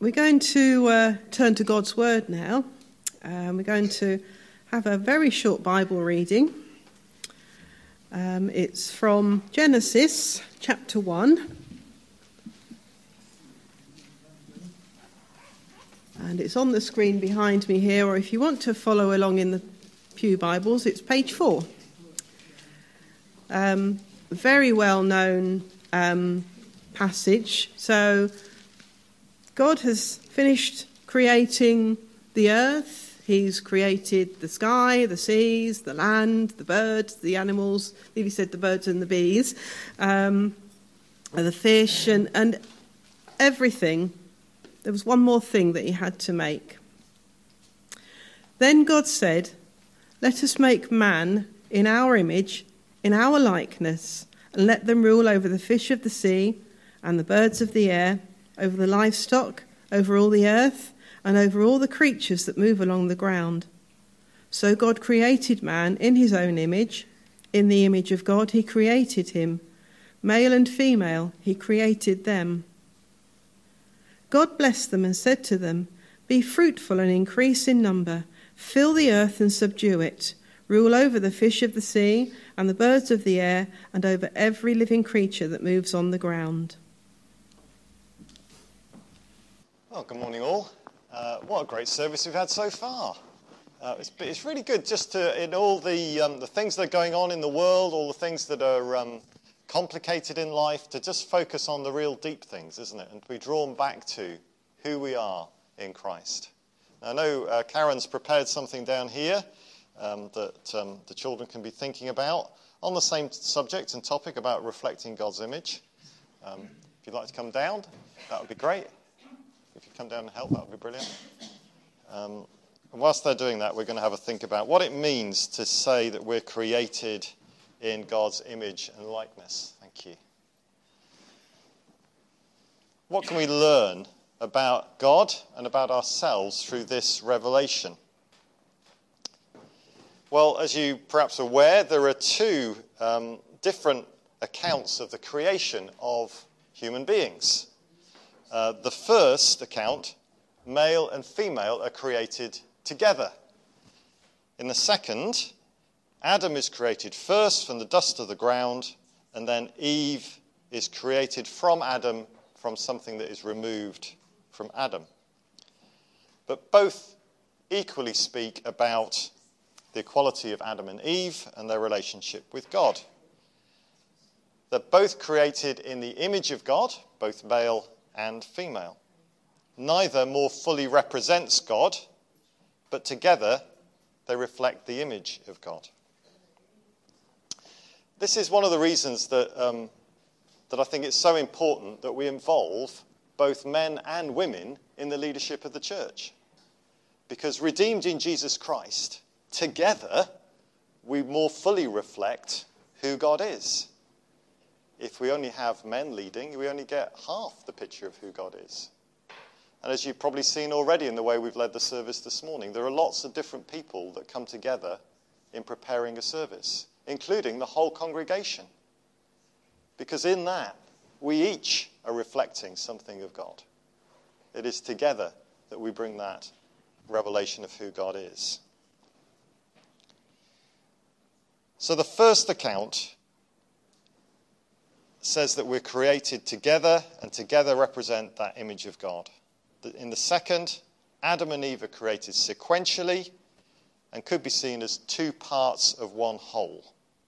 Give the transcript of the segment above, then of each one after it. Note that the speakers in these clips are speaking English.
We're going to turn to God's Word now. We're going to have a very short Bible reading. It's from Genesis chapter 1. And it's on the screen behind me here, or if you want to follow along in the Pew Bibles, it's page 4. Very well-known passage. So God has finished creating the earth. He's created the sky, the seas, the land, the birds, the animals. I believe he said the birds and the bees, the fish, and everything. There was one more thing that he had to make. Then God said, "Let us make man in our image, in our likeness, and let them rule over the fish of the sea and the birds of the air, over the livestock, over all the earth, and over all the creatures that move along the ground." So God created man in his own image. In the image of God he created him. Male and female he created them. God blessed them and said to them, "Be fruitful and increase in number. Fill the earth and subdue it. Rule over the fish of the sea and the birds of the air and over every living creature that moves on the ground." Well, good morning all. What a great service we've had so far. It's really good just to, in all the things that are going on in the world, all the things that are complicated in life, to just focus on the real deep things, isn't it? And to be drawn back to who we are in Christ. Now, I know Karen's prepared something down here that the children can be thinking about on the same subject and topic about reflecting God's image. If you'd like to come down, that would be great. If you come down and help, that would be brilliant. And whilst they're doing that, we're going to have a think about what it means to say that we're created in God's image and likeness. Thank you. What can we learn about God and about ourselves through this revelation? Well, as you perhaps are aware, there are two different accounts of the creation of human beings. The first account, male and female are created together. In the second, Adam is created first from the dust of the ground, and then Eve is created from Adam, from something that is removed from Adam. But both equally speak about the equality of Adam and Eve and their relationship with God. They're both created in the image of God, both male and female. Neither more fully represents God, but together they reflect the image of God. This is one of the reasons that I think it's so important that we involve both men and women in the leadership of the church. Because redeemed in Jesus Christ, together we more fully reflect who God is. If we only have men leading, we only get half the picture of who God is. And as you've probably seen already in the way we've led the service this morning, there are lots of different people that come together in preparing a service, including the whole congregation. Because in that, we each are reflecting something of God. It is together that we bring that revelation of who God is. So the first account says that we're created together, and together represent that image of God. In the second, Adam and Eve are created sequentially and could be seen as two parts of one whole.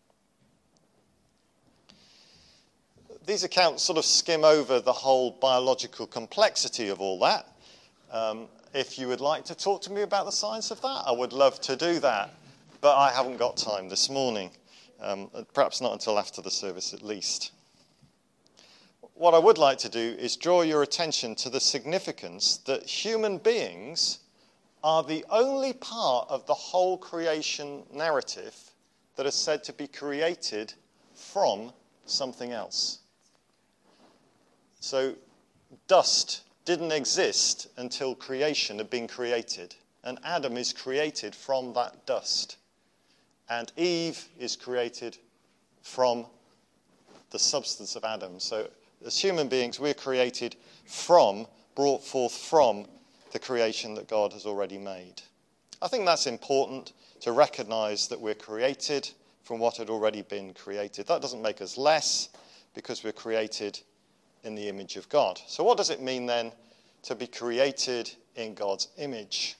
These accounts sort of skim over the whole biological complexity of all that. If you would like to talk to me about the science of that, I would love to do that. But I haven't got time this morning. Perhaps not until after the service at least. What I would like to do is draw your attention to the significance that human beings are the only part of the whole creation narrative that is said to be created from something else. So dust didn't exist until creation had been created. And Adam is created from that dust. And Eve is created from the substance of Adam. So as human beings, we're created from brought forth from the creation that God has already made. I think that's important to recognize that we're created from what had already been created. That doesn't make us less because we're created in the image of God. So what does it mean then to be created in God's image?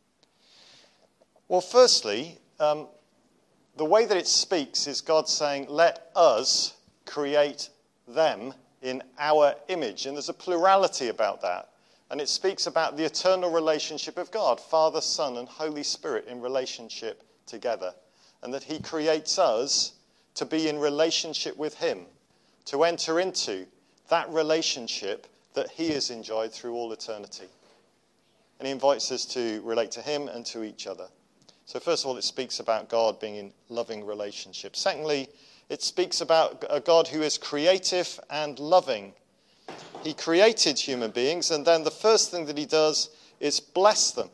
Well, firstly, the way that it speaks is God saying, let us create them in our image. And there's a plurality about that. And it speaks about the eternal relationship of God, Father, Son, and Holy Spirit in relationship together. And that he creates us to be in relationship with him, to enter into that relationship that he has enjoyed through all eternity. And he invites us to relate to him and to each other. So first of all, it speaks about God being in loving relationship. Secondly, it speaks about a God who is creative and loving. He created human beings, and then the first thing that he does is bless them.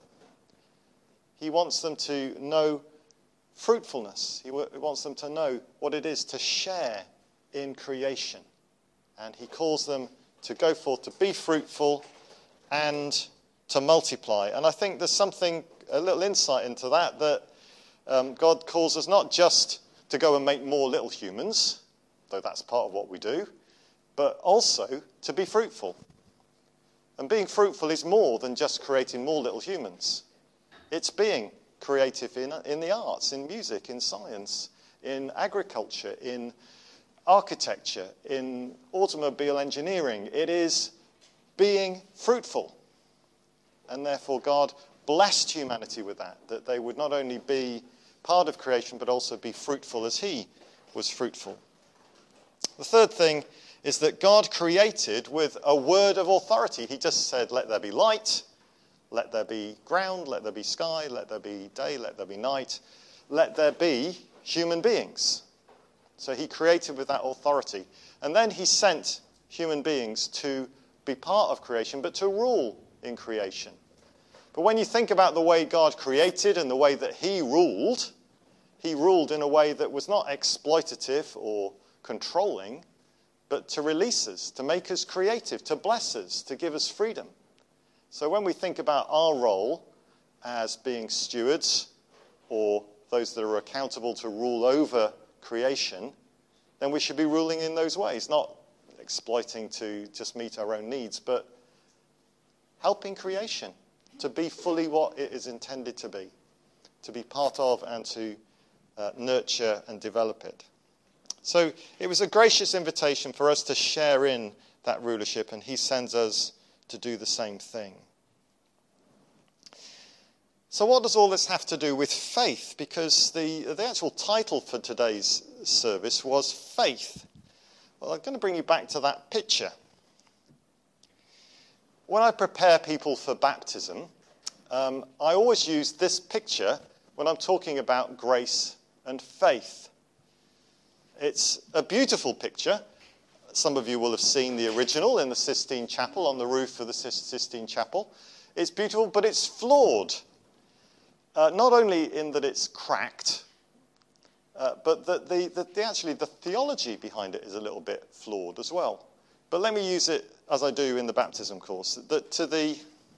He wants them to know fruitfulness. He wants them to know what it is to share in creation. And he calls them to go forth, to be fruitful and to multiply. And I think there's a little insight into that God calls us not just to go and make more little humans, though that's part of what we do, but also to be fruitful. And being fruitful is more than just creating more little humans. It's being creative in the arts, in music, in science, in agriculture, in architecture, in automobile engineering. It is being fruitful. And therefore God blessed humanity with that they would not only be part of creation, but also be fruitful as he was fruitful. The third thing is that God created with a word of authority. He just said, let there be light, let there be ground, let there be sky, let there be day, let there be night, let there be human beings. So he created with that authority. And then he sent human beings to be part of creation, but to rule in creation. But when you think about the way God created and the way that he ruled in a way that was not exploitative or controlling, but to release us, to make us creative, to bless us, to give us freedom. So when we think about our role as being stewards or those that are accountable to rule over creation, then we should be ruling in those ways, not exploiting to just meet our own needs, but helping creation to be fully what it is intended to be part of and to nurture and develop it. So it was a gracious invitation for us to share in that rulership, and he sends us to do the same thing. So what does all this have to do with faith? Because the actual title for today's service was Faith. Well, I'm going to bring you back to that picture. When I prepare people for baptism, I always use this picture when I'm talking about grace and faith. It's a beautiful picture. Some of you will have seen the original in the Sistine Chapel, on the roof of the Sistine Chapel. It's beautiful, but it's flawed. Not only in that it's cracked, but that the theology behind it is a little bit flawed as well. But let me use it as I do in the baptism course. That to the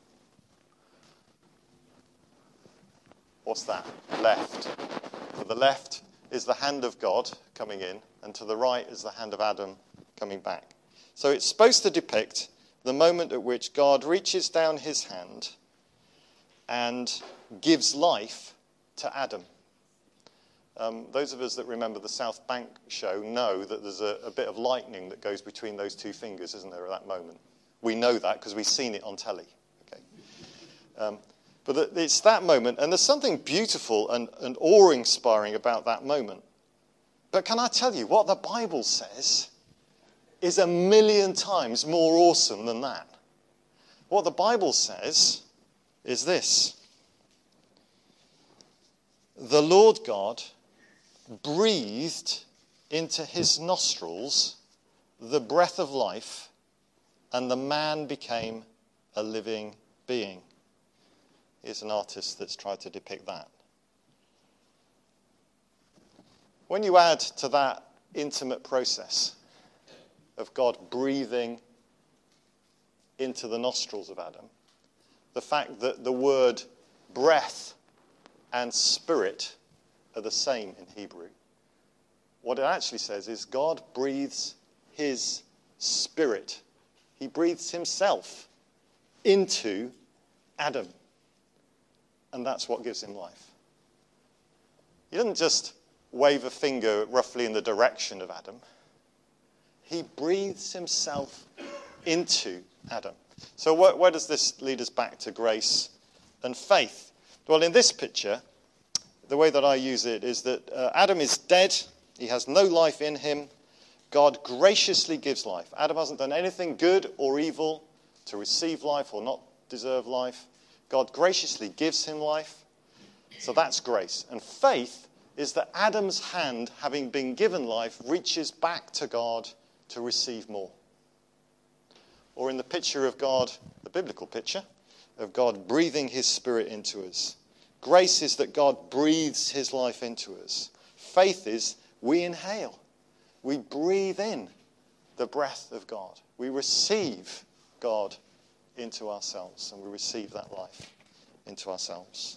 what's that? Left. To the left is the hand of God coming in, and to the right is the hand of Adam coming back. So it's supposed to depict the moment at which God reaches down his hand and gives life to Adam. Those of us that remember the South Bank show know that there's a bit of lightning that goes between those two fingers, isn't there, at that moment? We know that because we've seen it on telly. Okay. But it's that moment, and there's something beautiful and awe-inspiring about that moment. But can I tell you, what the Bible says is 1,000,000 times more awesome than that. What the Bible says is this: the Lord God breathed into his nostrils the breath of life, and the man became a living being. Here's an artist that's tried to depict that. When you add to that intimate process of God breathing into the nostrils of Adam, the fact that the word breath and spirit are the same in Hebrew, what it actually says is God breathes his spirit. He breathes himself into Adam. And that's what gives him life. He doesn't just wave a finger roughly in the direction of Adam. He breathes himself into Adam. So where does this lead us back to grace and faith? Well, in this picture, the way that I use it is that Adam is dead. He has no life in him. God graciously gives life. Adam hasn't done anything good or evil to receive life or not deserve life. God graciously gives him life. So that's grace. And faith is that Adam's hand, having been given life, reaches back to God to receive more. Or in the picture of God, the biblical picture of God breathing his spirit into us. Grace is that God breathes his life into us. Faith is we inhale. We breathe in the breath of God. We receive God into ourselves, and we receive that life into ourselves.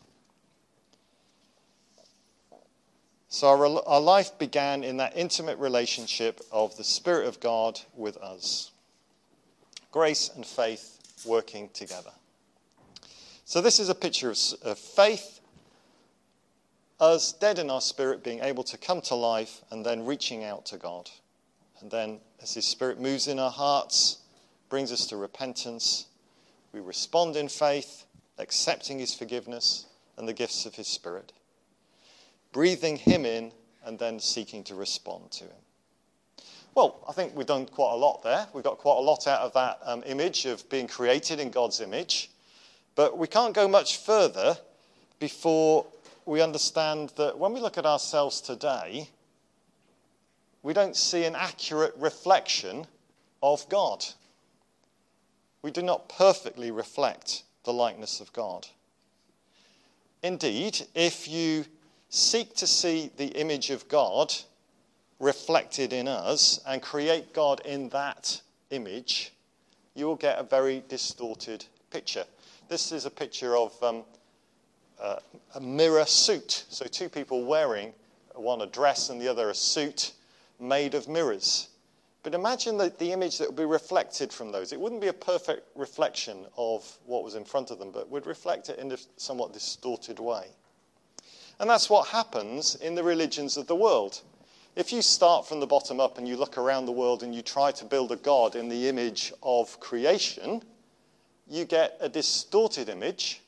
So our life began in that intimate relationship of the Spirit of God with us. Grace and faith working together. So this is a picture of faith, us dead in our spirit, being able to come to life and then reaching out to God. And then as his Spirit moves in our hearts, brings us to repentance, we respond in faith, accepting his forgiveness and the gifts of his Spirit. Breathing him in and then seeking to respond to him. Well, I think we've done quite a lot there. We've got quite a lot out of that image of being created in God's image. But we can't go much further before we understand that when we look at ourselves today, we don't see an accurate reflection of God. We do not perfectly reflect the likeness of God. Indeed, if you seek to see the image of God reflected in us and create God in that image, you will get a very distorted picture. This is a picture of a mirror suit. So two people wearing, one a dress and the other a suit made of mirrors. But imagine the image that would be reflected from those. It wouldn't be a perfect reflection of what was in front of them, but would reflect it in a somewhat distorted way. And that's what happens in the religions of the world. If you start from the bottom up and you look around the world and you try to build a God in the image of creation, you get a distorted image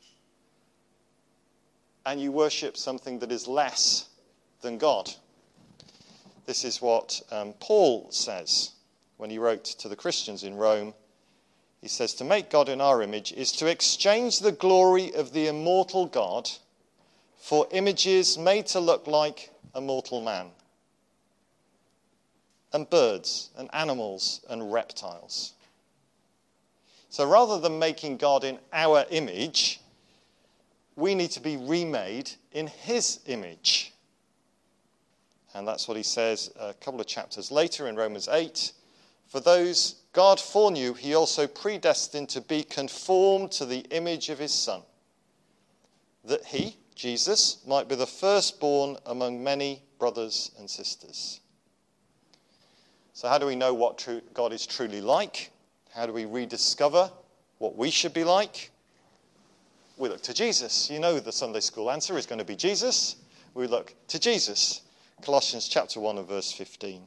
and you worship something that is less than God. This is what Paul says when he wrote to the Christians in Rome. He says, to make God in our image is to exchange the glory of the immortal God for images made to look like a mortal man, and birds and animals and reptiles. So rather than making God in our image, we need to be remade in his image. And that's what he says a couple of chapters later in Romans 8. For those God foreknew, he also predestined to be conformed to the image of his Son, that he, Jesus, might be the firstborn among many brothers and sisters. So how do we know what God is truly like? How do we rediscover what we should be like? We look to Jesus. You know the Sunday school answer is going to be Jesus. We look to Jesus. Colossians chapter 1 and verse 15.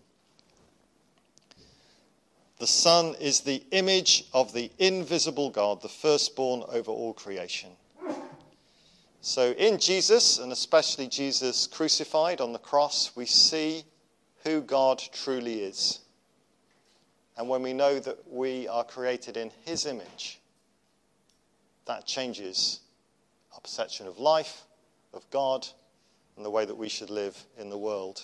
The Son is the image of the invisible God, the firstborn over all creation. So in Jesus, and especially Jesus crucified on the cross, we see who God truly is. And when we know that we are created in his image, that changes our perception of life, of God, and the way that we should live in the world.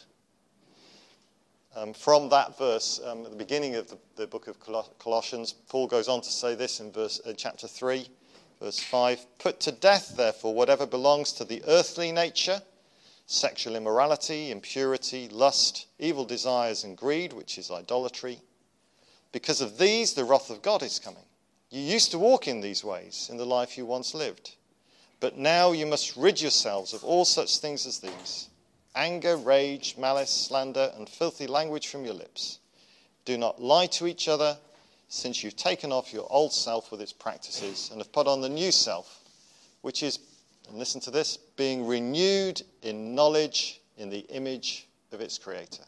From that verse, at the beginning of the book of Colossians, Paul goes on to say this in chapter 3, verse 5. Put to death, therefore, whatever belongs to the earthly nature, sexual immorality, impurity, lust, evil desires, and greed, which is idolatry. Because of these, the wrath of God is coming. You used to walk in these ways in the life you once lived. But now you must rid yourselves of all such things as these: anger, rage, malice, slander, and filthy language from your lips. Do not lie to each other, since you've taken off your old self with its practices and have put on the new self, which is, and listen to this, being renewed in knowledge in the image of its creator.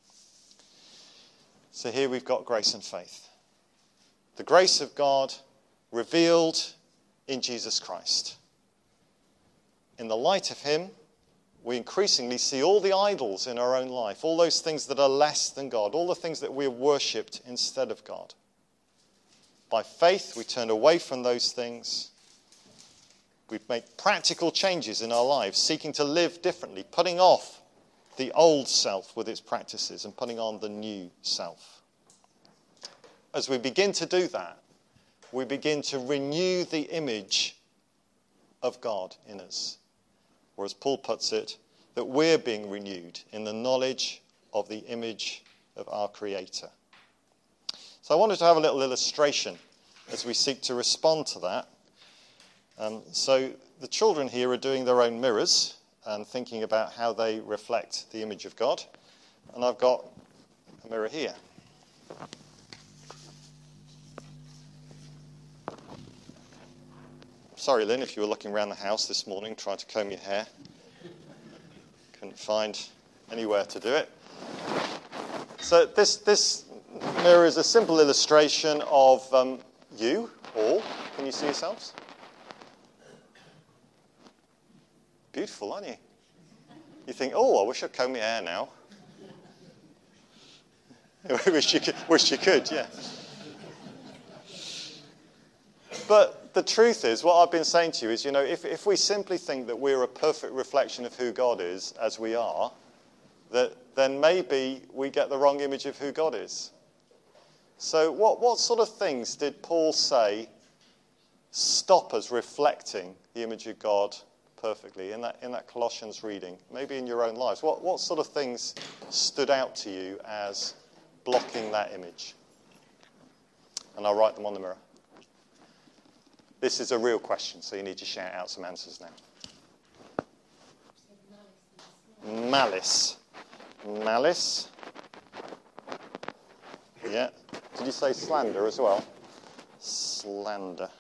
So here we've got grace and faith. The grace of God revealed in Jesus Christ. In the light of him, we increasingly see all the idols in our own life, all those things that are less than God, all the things that we've worshipped instead of God. By faith, we turn away from those things. We make practical changes in our lives, seeking to live differently, putting off the old self with its practices and putting on the new self. As we begin to do that, we begin to renew the image of God in us. Or as Paul puts it, that we're being renewed in the knowledge of the image of our Creator. So I wanted to have a little illustration as we seek to respond to that. So the children here are doing their own mirrors and thinking about how they reflect the image of God. And I've got a mirror here. Sorry, Lynn, if you were looking around the house this morning trying to comb your hair. Couldn't find anywhere to do it. So this mirror is a simple illustration of you all. Can you see yourselves? Beautiful, aren't you? You think, oh, I wish I'd comb my hair now. Wish you could, yeah. But the truth is, what I've been saying to you is, if we simply think that we're a perfect reflection of who God is, as we are, then maybe we get the wrong image of who God is. So what sort of things did Paul say stop us reflecting the image of God perfectly in that Colossians reading? Maybe in your own lives. What sort of things stood out to you as blocking that image? And I'll write them on the mirror. This is a real question, so you need to shout out some answers now. Malice. Malice. Yeah. Did you say slander as well? Slander.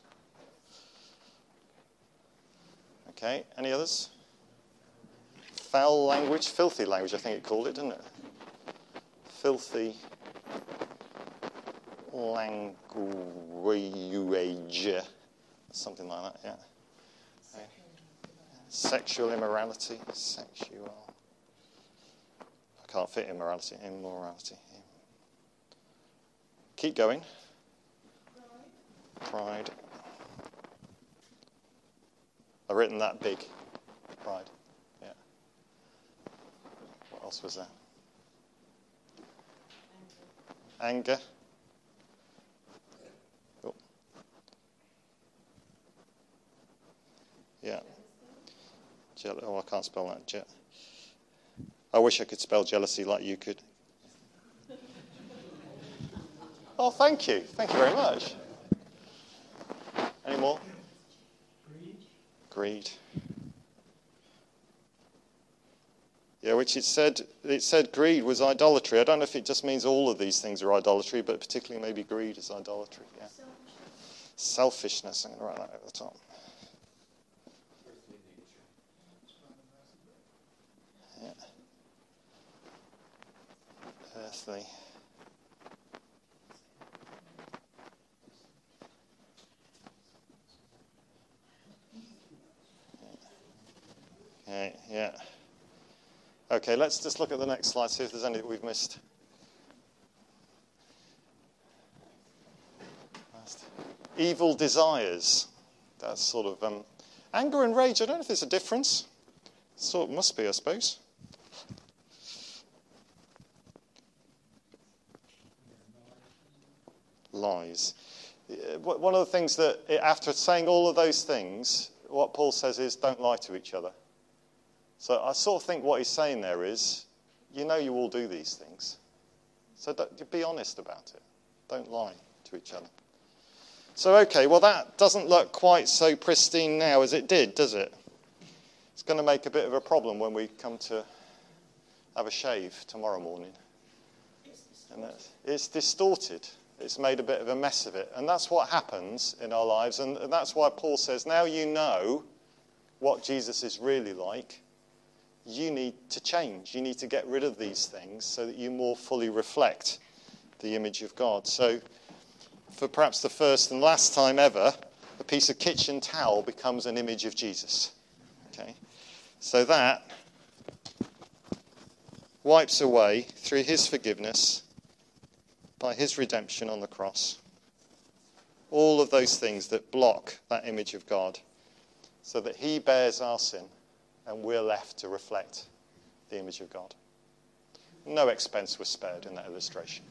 Okay, any others? Foul language, filthy language, I think it called it, didn't it? Filthy language. Something like that, yeah. Okay. Sexual immorality. Sexual. I can't fit immorality. Immorality. Keep going. Pride. I've written that big. Pride. Yeah. What else was there? Anger. Oh. Yeah. Oh, I can't spell that. I wish I could spell jealousy like you could. Oh, thank you. Thank you very much. Any more? Greed. Yeah, which it said greed was idolatry. I don't know if it just means all of these things are idolatry, but particularly maybe greed is idolatry. Yeah. Selfishness. I'm going to write that at the top. Yeah. Earthly. Okay, yeah. Okay, let's just look at the next slide, see if there's any that we've missed. Evil desires. That's sort of anger and rage. I don't know if there's a difference. Sort of must be, I suppose. Lies. One of the things that, after saying all of those things, what Paul says is, don't lie to each other. So I sort of think what he's saying there is, you all do these things. So be honest about it. Don't lie to each other. So, okay, well, that doesn't look quite so pristine now as it did, does it? It's going to make a bit of a problem when we come to have a shave tomorrow morning. And it's distorted. It's made a bit of a mess of it. And that's what happens in our lives. And that's why Paul says, now you know what Jesus is really like, you need to change. You need to get rid of these things so that you more fully reflect the image of God. So, for perhaps the first and last time ever, a piece of kitchen towel becomes an image of Jesus. Okay? So that wipes away, through his forgiveness, by his redemption on the cross, all of those things that block that image of God, so that he bears our sin and we're left to reflect the image of God. No expense was spared in that illustration.